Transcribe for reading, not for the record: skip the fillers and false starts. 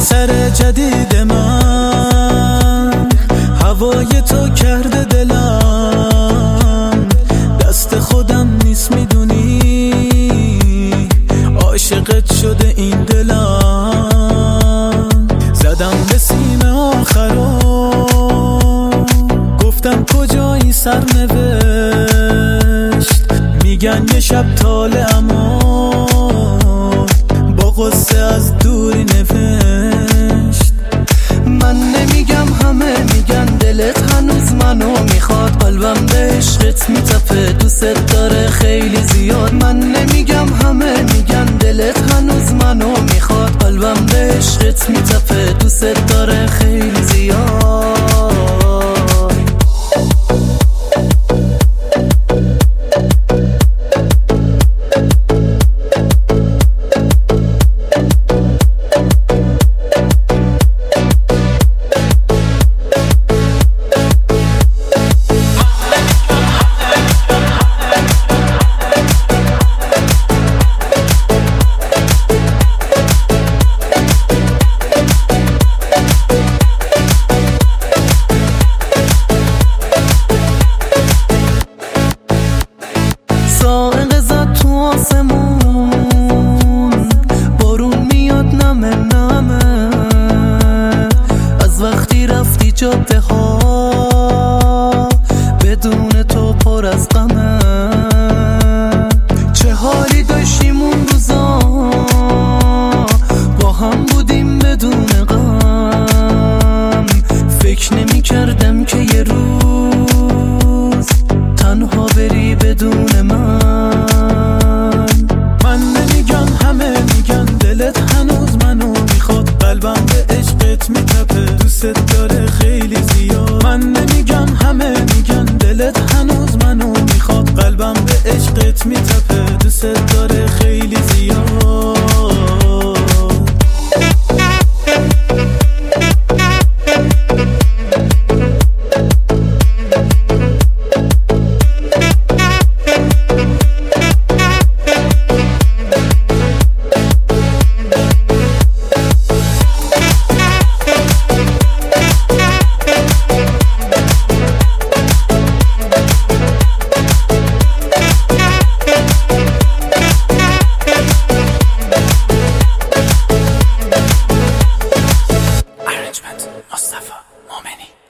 سر جدید من هوای تو کرده دلم، دست خودم نیست میدونی، عاشقت شده این دلم. زدم به سینه آخرا، گفتم کجایی سرنوشت، میگن یه شب طالع اما با غصه از دوری نوشت. من نمیگم همه میگن دلت هنوز منو میخواد، قلبم به عشقت میتپه دوست داره خیلی زیاد. من نمیگم همه میگن دلت هنوز منو میخواد، قلبم به عشقت میتپه دوست داره خیلی زیاد. سائق زد تو آسمون، بارون میاد نمه نمه، از وقتی رفتی جاده ها بدون تو پر از غمه. چه حالی داشتیم اون روزا، با هم بودیم بدون غم، فکر نمی کردم که یه روز تنها بری بدون من. من نمیگم همه میگن دلت هنوز منو میخواد، قلبم به عشقت میتپه دوست داره خیلی زیاد. من نمیگم همه میگن دلت هنوز منو میخواد، قلبم به عشقت میتپه دوست داره خیلی زیاد. مصطفی مومنی.